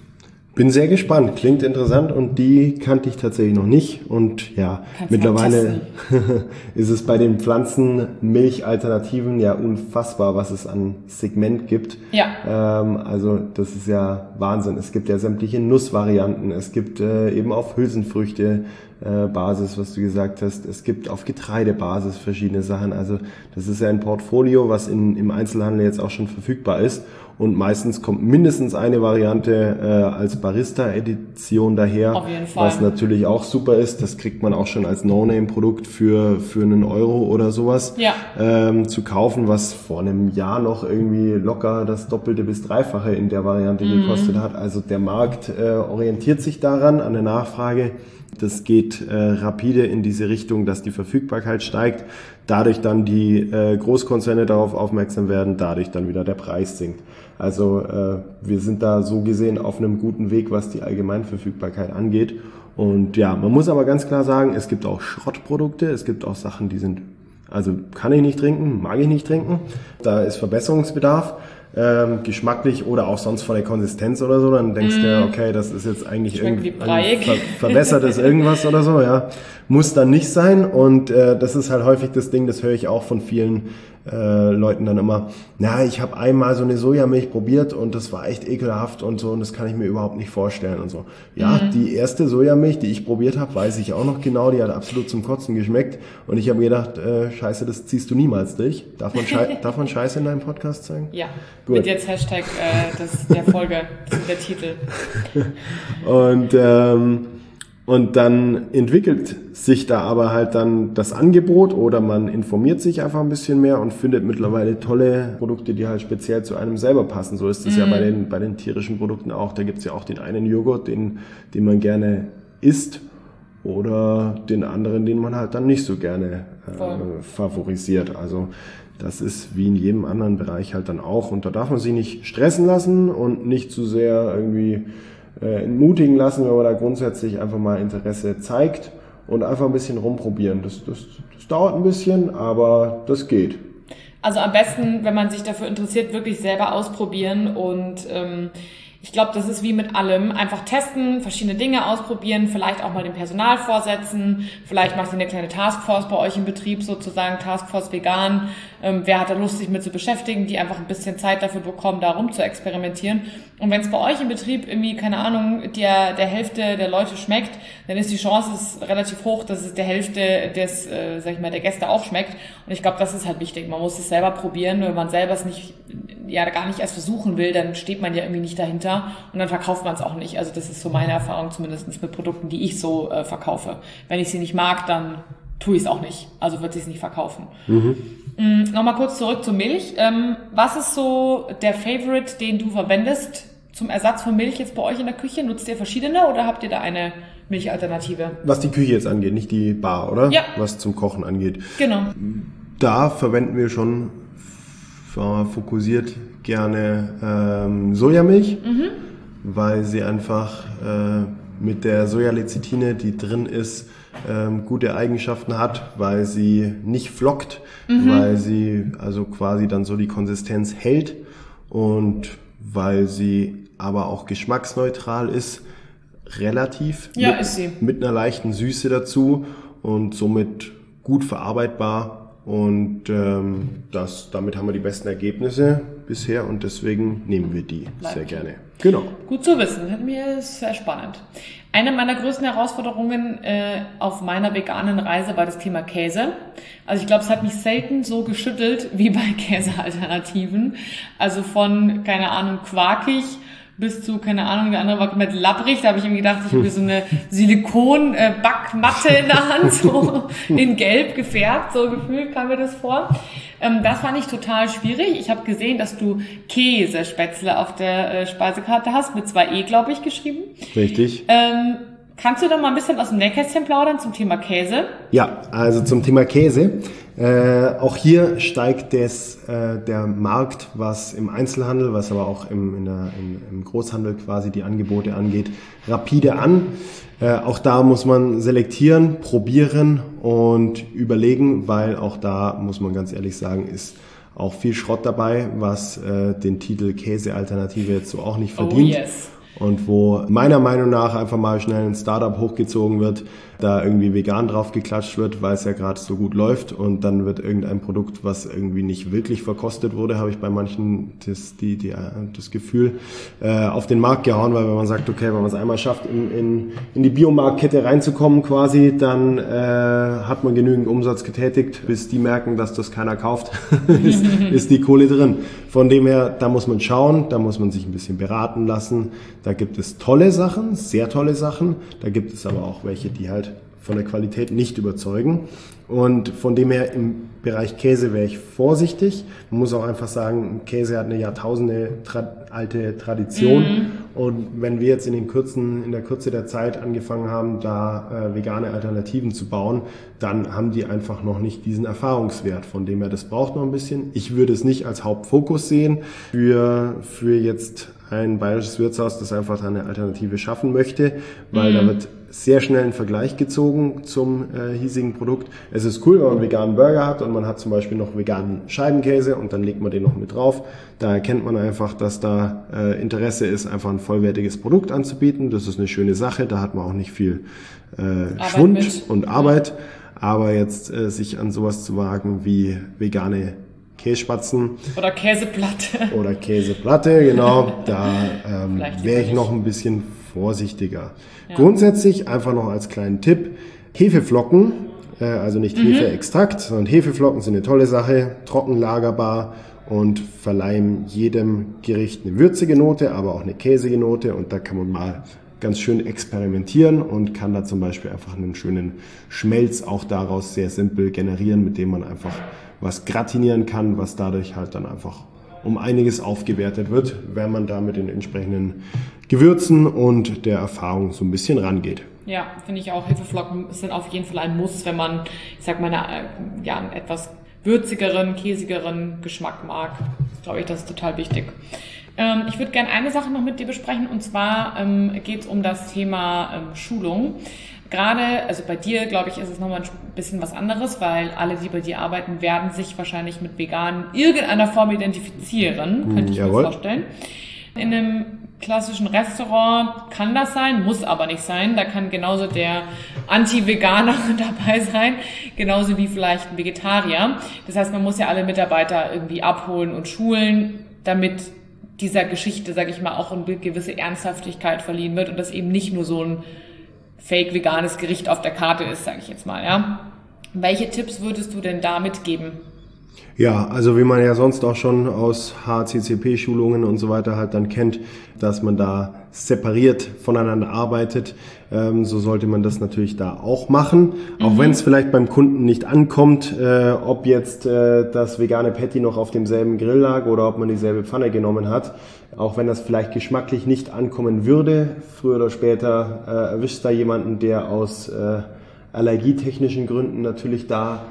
Bin sehr gespannt, klingt interessant und die kannte ich tatsächlich noch nicht und ja, Kannst mittlerweile ist es bei den Pflanzenmilch-Alternativen ja unfassbar, was es an Segment gibt. Ja. Also das ist ja Wahnsinn. Es gibt ja sämtliche Nussvarianten, es gibt eben auf Hülsenfrüchte Basis, was du gesagt hast, es gibt auf Getreidebasis verschiedene Sachen. Also das ist ja ein Portfolio, was im Einzelhandel jetzt auch schon verfügbar ist. Und meistens kommt mindestens eine Variante als Barista-Edition daher. Auf jeden Fall. Was natürlich auch super ist. Das kriegt man auch schon als No-Name-Produkt für einen Euro oder sowas zu kaufen, was vor einem Jahr noch irgendwie locker das Doppelte bis Dreifache in der Variante gekostet hat. Also der Markt orientiert sich daran, an der Nachfrage. Das geht rapide in diese Richtung, dass die Verfügbarkeit steigt, dadurch dann die Großkonzerne darauf aufmerksam werden, dadurch dann wieder der Preis sinkt. Also wir sind da so gesehen auf einem guten Weg, was die Allgemeinverfügbarkeit angeht. Und ja, man muss aber ganz klar sagen, es gibt auch Schrottprodukte, es gibt auch Sachen, die sind, also kann ich nicht trinken, mag ich nicht trinken, da ist Verbesserungsbedarf. Geschmacklich oder auch sonst von der Konsistenz oder so, dann denkst du, okay, das ist jetzt eigentlich irgendwie verbessertes irgendwas oder so, ja. Muss dann nicht sein und das ist halt häufig das Ding, das höre ich auch von vielen Leuten dann immer, na, ich habe einmal so eine Sojamilch probiert und das war echt ekelhaft und so und das kann ich mir überhaupt nicht vorstellen und so. Ja, die erste Sojamilch, die ich probiert habe, weiß ich auch noch genau, die hat absolut zum Kotzen geschmeckt und ich habe mir gedacht, scheiße, das ziehst du niemals durch. Darf man Scheiße in deinem Podcast sagen? Ja, gut. Mit jetzt Hashtag der Folge, das ist der Titel. Und dann entwickelt sich da aber halt dann das Angebot oder man informiert sich einfach ein bisschen mehr und findet mittlerweile tolle Produkte, die halt speziell zu einem selber passen. So ist es ja bei den tierischen Produkten auch. Da gibt's ja auch den einen Joghurt, den man gerne isst oder den anderen, den man halt dann nicht so gerne favorisiert. Also das ist wie in jedem anderen Bereich halt dann auch. Und da darf man sich nicht stressen lassen und nicht zu sehr irgendwie entmutigen lassen, wenn man da grundsätzlich einfach mal Interesse zeigt und einfach ein bisschen rumprobieren. Das dauert ein bisschen, aber das geht. Also am besten, wenn man sich dafür interessiert, wirklich selber ausprobieren und ich glaube, das ist wie mit allem. Einfach testen, verschiedene Dinge ausprobieren, vielleicht auch mal dem Personal vorsetzen. Vielleicht macht ihr eine kleine Taskforce bei euch im Betrieb sozusagen, Taskforce Vegan. Wer hat da Lust, sich mit zu beschäftigen, die einfach ein bisschen Zeit dafür bekommen, da rum zu experimentieren. Und wenn es bei euch im Betrieb irgendwie, keine Ahnung, der Hälfte der Leute schmeckt, dann ist die Chance relativ hoch, dass es der Hälfte des, der Gäste auch schmeckt. Und ich glaube, das ist halt wichtig. Man muss es selber probieren. Wenn man selber es nicht, gar nicht erst versuchen will, dann steht man ja irgendwie nicht dahinter und dann verkauft man es auch nicht. Also das ist so meine Erfahrung zumindest mit Produkten, die ich so verkaufe. Wenn ich sie nicht mag, dann tue ich es auch nicht. Also wird sie es nicht verkaufen. Nochmal kurz zurück zur Milch. Was ist so der Favorite, den du verwendest zum Ersatz von Milch jetzt bei euch in der Küche? Nutzt ihr verschiedene oder habt ihr da eine Milchalternative? Was die Küche jetzt angeht, nicht die Bar, oder? Ja. Was zum Kochen angeht. Genau. Da verwenden wir schon fokussiert gerne Sojamilch, weil sie einfach mit der Sojalecithine, die drin ist, gute Eigenschaften hat, weil sie nicht flockt, weil sie also quasi dann so die Konsistenz hält und weil sie aber auch geschmacksneutral ist, relativ. Ja, ist sie. Mit einer leichten Süße dazu und somit gut verarbeitbar. Und damit haben wir die besten Ergebnisse bisher und deswegen nehmen wir die sehr gerne. Genau. Gut zu wissen, mir ist sehr spannend. Eine meiner größten Herausforderungen auf meiner veganen Reise war das Thema Käse. Also ich glaube, es hat mich selten so geschüttelt wie bei Käsealternativen. Also von, keine Ahnung, quarkig bis zu, keine Ahnung, der andere war komplett labbrig. Da habe ich ihm gedacht, ich habe so eine Silikon-Backmatte in der Hand, so in Gelb gefärbt, so gefühlt kam mir das vor. Das fand ich total schwierig. Ich habe gesehen, dass du Käsespätzle auf der Speisekarte hast, mit 2 E, glaube ich, geschrieben. Richtig. Kannst du da mal ein bisschen aus dem Nähkästchen plaudern zum Thema Käse? Ja, also zum Thema Käse. Auch hier steigt der Markt, was im Einzelhandel, was aber auch im Großhandel quasi die Angebote angeht, rapide an. Auch da muss man selektieren, probieren und überlegen, weil auch da, muss man ganz ehrlich sagen, ist auch viel Schrott dabei, was den Titel Käsealternative jetzt so auch nicht verdient. Oh yes. und wo meiner Meinung nach einfach mal schnell ein Startup hochgezogen wird, da irgendwie vegan drauf geklatscht wird, weil es ja gerade so gut läuft und dann wird irgendein Produkt, was irgendwie nicht wirklich verkostet wurde, habe ich bei manchen das Gefühl, auf den Markt gehauen, weil wenn man sagt, okay, wenn man es einmal schafft, in die Biomarktkette reinzukommen quasi, dann hat man genügend Umsatz getätigt, bis die merken, dass das keiner kauft, ist die Kohle drin. Von dem her, da muss man schauen, da muss man sich ein bisschen beraten lassen. Da gibt es tolle Sachen, sehr tolle Sachen. Da gibt es aber auch welche, die halt von der Qualität nicht überzeugen. Und von dem her im Bereich Käse wäre ich vorsichtig. Man muss auch einfach sagen, Käse hat eine Jahrtausende alte Tradition. Und wenn wir jetzt in der Kürze der Zeit angefangen haben, da vegane Alternativen zu bauen, dann haben die einfach noch nicht diesen Erfahrungswert. Von dem her, das braucht noch ein bisschen. Ich würde es nicht als Hauptfokus sehen für jetzt ein bayerisches Wirtshaus, das einfach eine Alternative schaffen möchte, weil da wird sehr schnell ein Vergleich gezogen zum hiesigen Produkt. Es ist cool, wenn man einen veganen Burger hat und man hat zum Beispiel noch veganen Scheibenkäse und dann legt man den noch mit drauf. Da erkennt man einfach, dass da Interesse ist, einfach ein vollwertiges Produkt anzubieten. Das ist eine schöne Sache, da hat man auch nicht viel Schwund und Arbeit. Aber jetzt sich an sowas zu wagen wie vegane Kässpatzen. Oder Käseplatte. Oder Käseplatte, genau. Da wäre ich noch ein bisschen vorsichtiger. Ja. Grundsätzlich einfach noch als kleinen Tipp, Hefeflocken, also nicht Hefeextrakt, sondern Hefeflocken sind eine tolle Sache, trocken lagerbar und verleihen jedem Gericht eine würzige Note, aber auch eine käsige Note und da kann man mal ganz schön experimentieren und kann da zum Beispiel einfach einen schönen Schmelz auch daraus sehr simpel generieren, mit dem man einfach was gratinieren kann, was dadurch halt dann einfach um einiges aufgewertet wird, wenn man da mit den entsprechenden Gewürzen und der Erfahrung so ein bisschen rangeht. Ja, finde ich auch. Hefeflocken sind auf jeden Fall ein Muss, wenn man, ich sag mal, einen etwas würzigeren, käsigeren Geschmack mag. Glaube ich, das ist total wichtig. Ich würde gerne eine Sache noch mit dir besprechen und zwar geht es um das Thema Schulung. Gerade, also bei dir, glaube ich, ist es nochmal ein bisschen was anderes, weil alle, die bei dir arbeiten, werden sich wahrscheinlich mit Veganen in irgendeiner Form identifizieren, könnte ich mir vorstellen. In einem klassischen Restaurant kann das sein, muss aber nicht sein. Da kann genauso der Anti-Veganer dabei sein, genauso wie vielleicht ein Vegetarier. Das heißt, man muss ja alle Mitarbeiter irgendwie abholen und schulen, damit dieser Geschichte, sage ich mal, auch eine gewisse Ernsthaftigkeit verliehen wird und das eben nicht nur so ein fake-veganes Gericht auf der Karte ist, sage ich jetzt mal, ja. Welche Tipps würdest du denn da mitgeben? Ja, also wie man ja sonst auch schon aus HACCP-Schulungen und so weiter halt dann kennt, dass man da separiert voneinander arbeitet, so sollte man das natürlich da auch machen. Auch wenn es vielleicht beim Kunden nicht ankommt, ob jetzt das vegane Patty noch auf demselben Grill lag oder ob man dieselbe Pfanne genommen hat. Auch wenn das vielleicht geschmacklich nicht ankommen würde, früher oder später erwischt da jemanden, der aus allergietechnischen Gründen natürlich da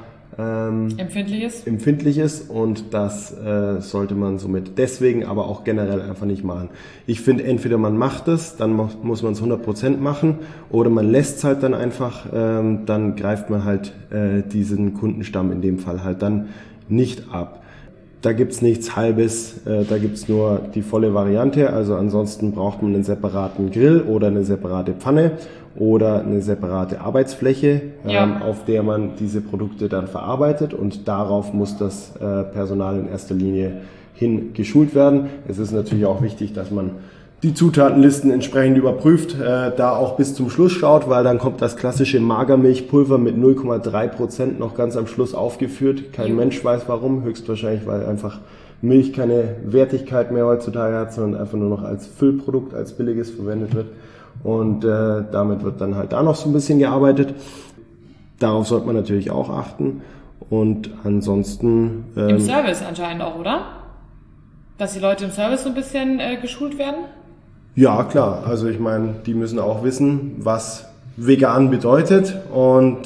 empfindlich ist und das sollte man somit deswegen, aber auch generell einfach nicht machen. Ich finde, entweder man macht es, dann muss man es 100% machen oder man lässt es halt dann einfach, dann greift man halt diesen Kundenstamm in dem Fall halt dann nicht ab. Da gibt's nichts Halbes, da gibt's nur die volle Variante, also ansonsten braucht man einen separaten Grill oder eine separate Pfanne oder eine separate Arbeitsfläche, auf der man diese Produkte dann verarbeitet und darauf muss das Personal in erster Linie hin geschult werden. Es ist natürlich auch wichtig, dass man die Zutatenlisten entsprechend überprüft, da auch bis zum Schluss schaut, weil dann kommt das klassische Magermilchpulver mit 0,3% noch ganz am Schluss aufgeführt. Kein Mensch weiß warum, höchstwahrscheinlich, weil einfach Milch keine Wertigkeit mehr heutzutage hat, sondern einfach nur noch als Füllprodukt, als billiges verwendet wird. Und damit wird dann halt da noch so ein bisschen gearbeitet. Darauf sollte man natürlich auch achten. Und ansonsten... Im Service anscheinend auch, oder? Dass die Leute im Service so ein bisschen geschult werden? Ja, klar. Also ich meine, die müssen auch wissen, was vegan bedeutet und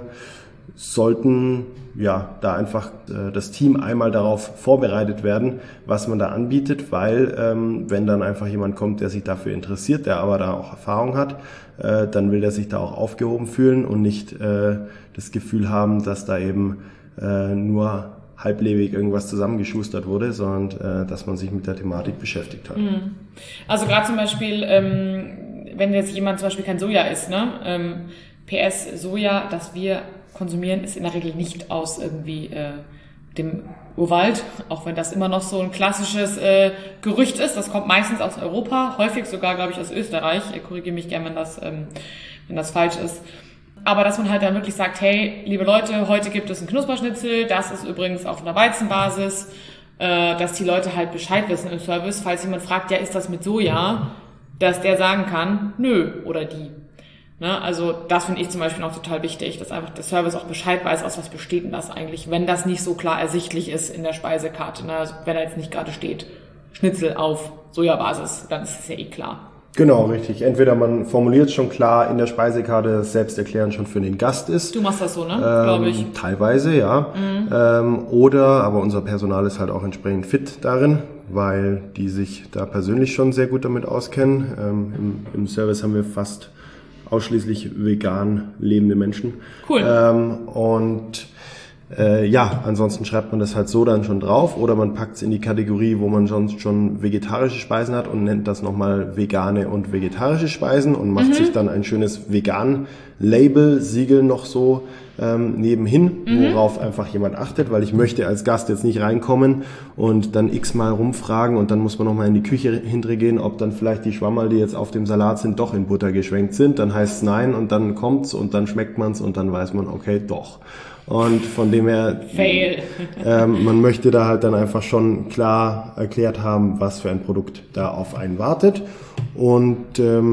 sollten ja da einfach das Team einmal darauf vorbereitet werden, was man da anbietet, weil wenn dann einfach jemand kommt, der sich dafür interessiert, der aber da auch Erfahrung hat, dann will der sich da auch aufgehoben fühlen und nicht das Gefühl haben, dass da eben nur halblebig irgendwas zusammengeschustert wurde, sondern dass man sich mit der Thematik beschäftigt hat. Also gerade zum Beispiel, wenn jetzt jemand zum Beispiel kein Soja isst, ne? PS Soja, das wir konsumieren, ist in der Regel nicht aus irgendwie dem Urwald, auch wenn das immer noch so ein klassisches Gerücht ist. Das kommt meistens aus Europa, häufig sogar, glaube ich, aus Österreich. Korrigiere mich gerne, wenn das falsch ist. Aber dass man halt dann wirklich sagt, hey, liebe Leute, heute gibt es ein Knusperschnitzel, das ist übrigens auf einer Weizenbasis, dass die Leute halt Bescheid wissen im Service, falls jemand fragt, ja, ist das mit Soja, dass der sagen kann, nö, oder die. Ne? Also das finde ich zum Beispiel noch total wichtig, dass einfach der Service auch Bescheid weiß, aus was besteht denn das eigentlich, wenn das nicht so klar ersichtlich ist in der Speisekarte. Ne? Also wenn da jetzt nicht gerade steht, Schnitzel auf Sojabasis, dann ist es ja eh klar. Genau, richtig. Entweder man formuliert schon klar in der Speisekarte, dass Selbsterklärend schon für den Gast ist. Du machst das so, ne? Glaube ich. Teilweise, ja. Oder, aber unser Personal ist halt auch entsprechend fit darin, weil die sich da persönlich schon sehr gut damit auskennen. Im Service haben wir fast ausschließlich vegan lebende Menschen. Cool. Ansonsten schreibt man das halt so dann schon drauf oder man packt es in die Kategorie, wo man sonst schon vegetarische Speisen hat und nennt das nochmal vegane und vegetarische Speisen und macht sich dann ein schönes Vegan-Label, Siegel noch so nebenhin, worauf einfach jemand achtet, weil ich möchte als Gast jetzt nicht reinkommen und dann x-mal rumfragen und dann muss man nochmal in die Küche hintergehen, ob dann vielleicht die Schwammerl, die jetzt auf dem Salat sind, doch in Butter geschwenkt sind. Dann heißt es nein und dann kommt's und dann schmeckt man's und dann weiß man, okay, doch. Und von dem her, man möchte da halt dann einfach schon klar erklärt haben, was für ein Produkt da auf einen wartet. Und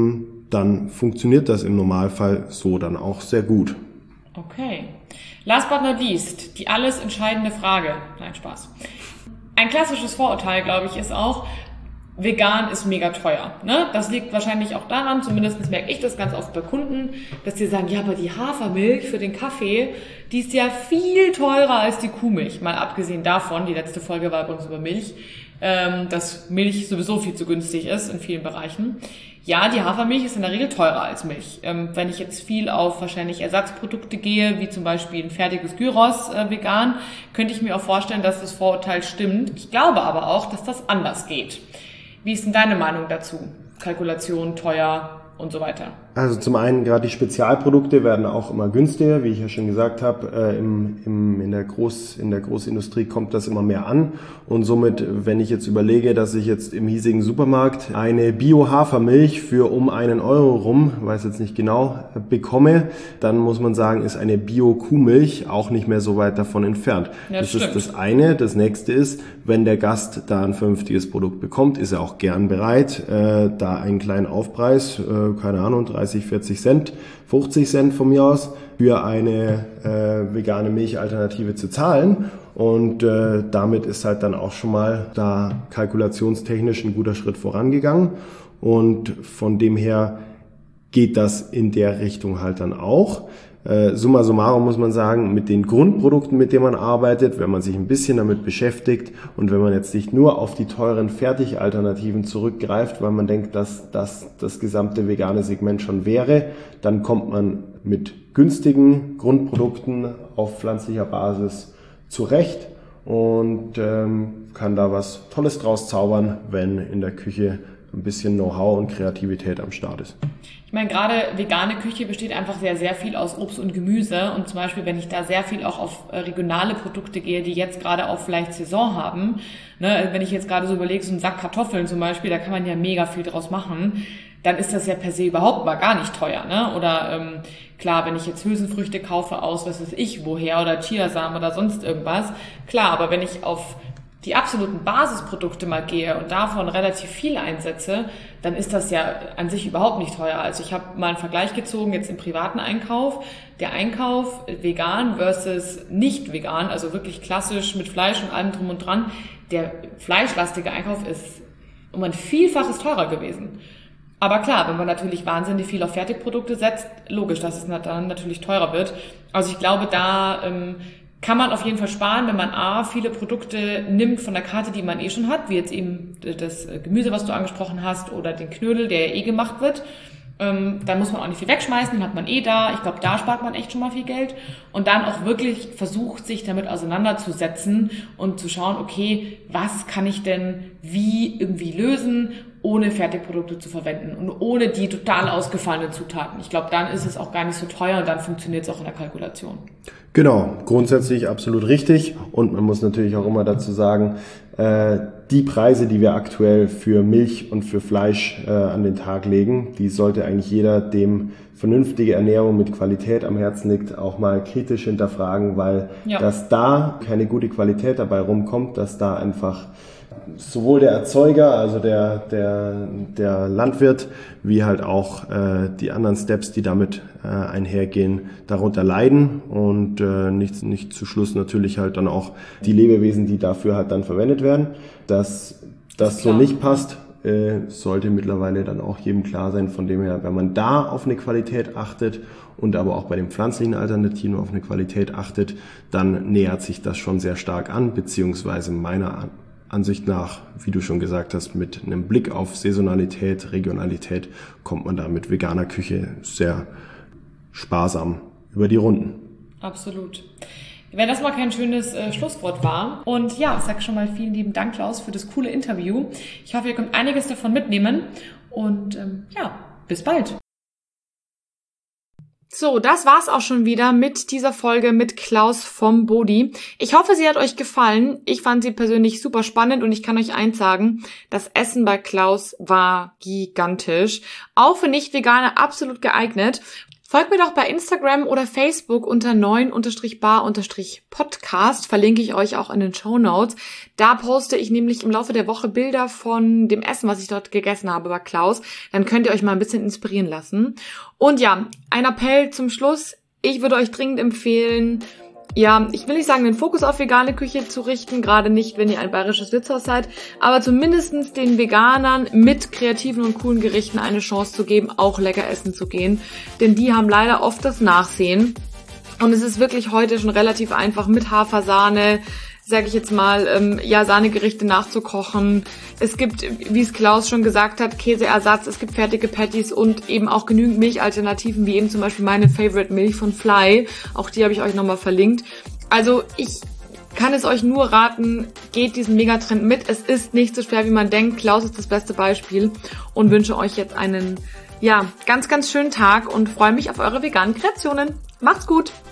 dann funktioniert das im Normalfall so dann auch sehr gut. Okay. Last but not least, die alles entscheidende Frage. Nein, Spaß. Ein klassisches Vorurteil, glaube ich, ist auch, vegan ist mega teuer. Ne? Das liegt wahrscheinlich auch daran, zumindest merke ich das ganz oft bei Kunden, dass die sagen, ja, aber die Hafermilch für den Kaffee, die ist ja viel teurer als die Kuhmilch. Mal abgesehen davon, die letzte Folge war übrigens über Milch, dass Milch sowieso viel zu günstig ist in vielen Bereichen. Ja, die Hafermilch ist in der Regel teurer als Milch. Wenn ich jetzt viel auf wahrscheinlich Ersatzprodukte gehe, wie zum Beispiel ein fertiges Gyros vegan, könnte ich mir auch vorstellen, dass das Vorurteil stimmt. Ich glaube aber auch, dass das anders geht. Wie ist denn deine Meinung dazu? Kalkulation, teuer und so weiter. Also zum einen, gerade die Spezialprodukte werden auch immer günstiger, wie ich ja schon gesagt habe. In der Großindustrie kommt das immer mehr an. Und somit, wenn ich jetzt überlege, dass ich jetzt im hiesigen Supermarkt eine Bio-Hafermilch für um 1 Euro rum, weiß jetzt nicht genau, bekomme, dann muss man sagen, ist eine Bio-Kuhmilch auch nicht mehr so weit davon entfernt. Ja, das ist das eine. Das nächste ist, wenn der Gast da ein vernünftiges Produkt bekommt, ist er auch gern bereit, da einen kleinen Aufpreis, keine Ahnung, 30, 40 Cent, 50 Cent von mir aus, für eine vegane Milchalternative zu zahlen. Und damit ist halt dann auch schon mal da kalkulationstechnisch ein guter Schritt vorangegangen. Und von dem her geht das in der Richtung halt dann auch. Summa summarum muss man sagen, mit den Grundprodukten, mit denen man arbeitet, wenn man sich ein bisschen damit beschäftigt und wenn man jetzt nicht nur auf die teuren Fertigalternativen zurückgreift, weil man denkt, dass das gesamte vegane Segment schon wäre, dann kommt man mit günstigen Grundprodukten auf pflanzlicher Basis zurecht und kann da was Tolles draus zaubern, wenn in der Küche ein bisschen Know-how und Kreativität am Start ist. Ich meine, gerade vegane Küche besteht einfach sehr, sehr viel aus Obst und Gemüse. Und zum Beispiel, wenn ich da sehr viel auch auf regionale Produkte gehe, die jetzt gerade auch vielleicht Saison haben, ne, wenn ich jetzt gerade so überlege, so einen Sack Kartoffeln zum Beispiel, da kann man ja mega viel draus machen, dann ist das ja per se überhaupt mal gar nicht teuer. Ne? Oder klar, wenn ich jetzt Hülsenfrüchte kaufe aus, was weiß ich woher, oder Chiasamen oder sonst irgendwas, klar, aber wenn ich auf die absoluten Basisprodukte mal gehe und davon relativ viel einsetze, dann ist das ja an sich überhaupt nicht teuer. Also ich habe mal einen Vergleich gezogen jetzt im privaten Einkauf. Der Einkauf vegan versus nicht vegan, also wirklich klassisch mit Fleisch und allem drum und dran, der fleischlastige Einkauf ist um ein Vielfaches teurer gewesen. Aber klar, wenn man natürlich wahnsinnig viel auf Fertigprodukte setzt, logisch, dass es dann natürlich teurer wird. Also ich glaube, da kann man auf jeden Fall sparen, wenn man viele Produkte nimmt von der Karte, die man eh schon hat, wie jetzt eben das Gemüse, was du angesprochen hast, oder den Knödel, der ja eh gemacht wird. Dann muss man auch nicht viel wegschmeißen, den hat man da. Ich glaube, da spart man echt schon mal viel Geld. Und dann auch wirklich versucht, sich damit auseinanderzusetzen und zu schauen, okay, was kann ich denn wie irgendwie lösen, ohne Fertigprodukte zu verwenden und ohne die total ausgefallenen Zutaten. Ich glaube, dann ist es auch gar nicht so teuer und dann funktioniert es auch in der Kalkulation. Genau, grundsätzlich absolut richtig. Und man muss natürlich auch immer dazu sagen, die Preise, die wir aktuell für Milch und für Fleisch an den Tag legen, die sollte eigentlich jeder, dem vernünftige Ernährung mit Qualität am Herzen liegt, auch mal kritisch hinterfragen, weil dass da keine gute Qualität dabei rumkommt, dass da einfach sowohl der Erzeuger, also der Landwirt, wie halt auch die anderen Steps, die damit einhergehen, darunter leiden und nicht zu Schluss natürlich halt dann auch die Lebewesen, die dafür halt dann verwendet werden. Dass das so nicht passt, sollte mittlerweile dann auch jedem klar sein. Von dem her, wenn man da auf eine Qualität achtet und aber auch bei den pflanzlichen Alternativen auf eine Qualität achtet, dann nähert sich das schon sehr stark an, beziehungsweise meiner Ansicht nach, wie du schon gesagt hast, mit einem Blick auf Saisonalität, Regionalität kommt man da mit veganer Küche sehr sparsam über die Runden. Absolut. Wenn das mal kein schönes Schlusswort war. Und ja, ich sage schon mal vielen lieben Dank, Klaus, für das coole Interview. Ich hoffe, ihr könnt einiges davon mitnehmen. Und bis bald. So, das war's auch schon wieder mit dieser Folge mit Klaus vom Bodi. Ich hoffe, sie hat euch gefallen. Ich fand sie persönlich super spannend und ich kann euch eins sagen, das Essen bei Klaus war gigantisch. Auch für Nicht-Veganer absolut geeignet. Folgt mir doch bei Instagram oder Facebook unter 9-bar-podcast, verlinke ich euch auch in den Shownotes. Da poste ich nämlich im Laufe der Woche Bilder von dem Essen, was ich dort gegessen habe bei Klaus. Dann könnt ihr euch mal ein bisschen inspirieren lassen. Und ja, ein Appell zum Schluss. Ich würde euch dringend empfehlen, ich will nicht sagen, den Fokus auf vegane Küche zu richten, gerade nicht, wenn ihr ein bayerisches Wirtshaus seid, aber zumindestens den Veganern mit kreativen und coolen Gerichten eine Chance zu geben, auch lecker essen zu gehen. Denn die haben leider oft das Nachsehen. Und es ist wirklich heute schon relativ einfach mit Hafersahne, sage ich jetzt mal, Sahnegerichte nachzukochen. Es gibt, wie es Klaus schon gesagt hat, Käseersatz, es gibt fertige Patties und eben auch genügend Milchalternativen, wie eben zum Beispiel meine Favorite Milch von Fly. Auch die habe ich euch nochmal verlinkt. Also ich kann es euch nur raten, geht diesen Megatrend mit. Es ist nicht so schwer, wie man denkt. Klaus ist das beste Beispiel und wünsche euch jetzt einen, ganz, ganz schönen Tag und freue mich auf eure veganen Kreationen. Macht's gut!